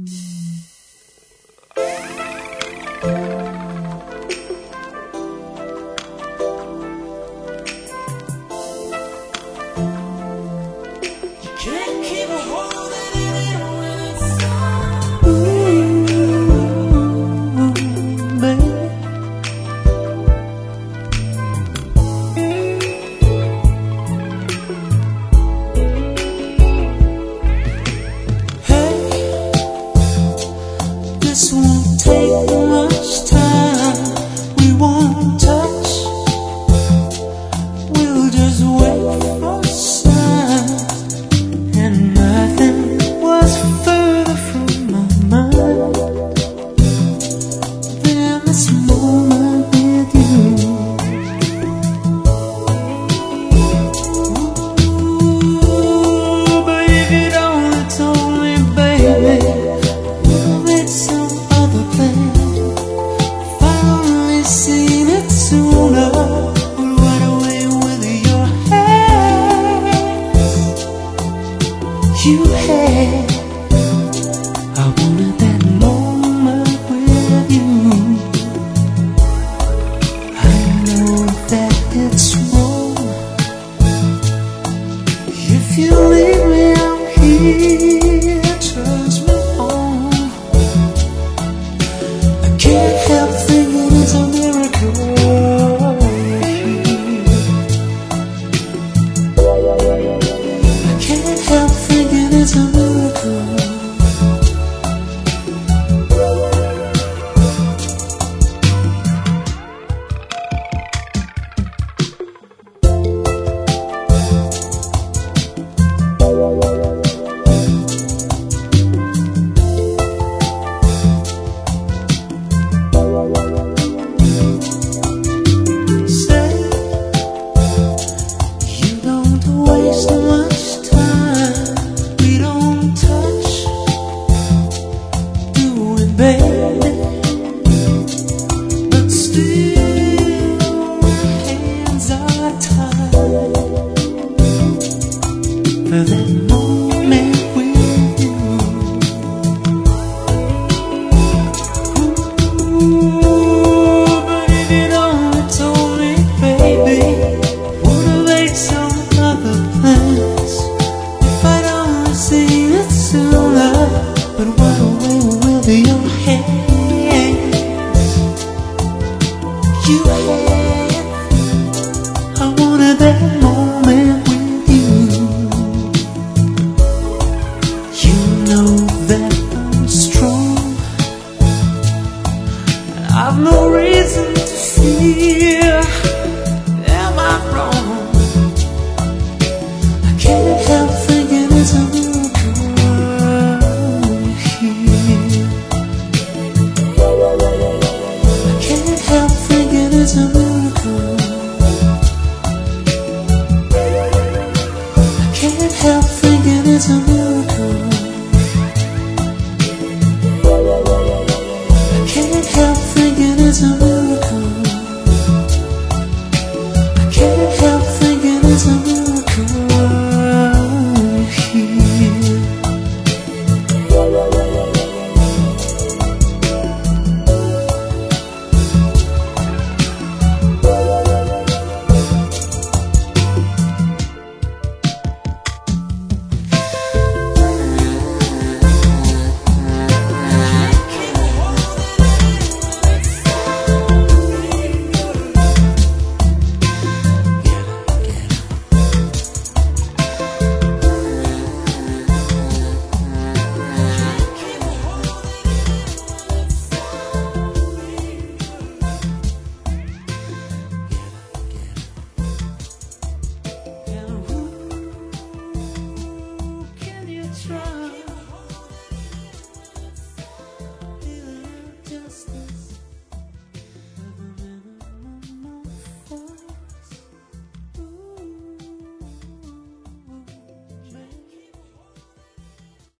Can't keep holding it in when it's Baby. Hey, this won't take much time. We won't touch. We'll just wait for a sign. And nothing was further from my mind than this moment with you. Ooh, but if you'd only told me, baby, we'll make some other plan. If I'd only seen it sooner, we'll run away with your hands you had. I wanted that moment with you. I know that it's wrong. If you leave me out here, it turns me on. I can't help thinking it's a miracle. I can't help thinking it's a miracle. Say you don't waste much time. We don't touch, do it, baby. But still, my hands are tied for that moment with you. Ooh, but if you'd only told me, baby, would've made some other plans. If I'd only seen it sooner, but what away with your hands you had. I wanted that moment with you. You know that I'm strong. I've no reason to fear. Am I wrong? I can't help thinking it's a miracle here. I can't help thinking it's a miracle. I can't help thinking it's a miracle. I can't help thinking it's a miracle.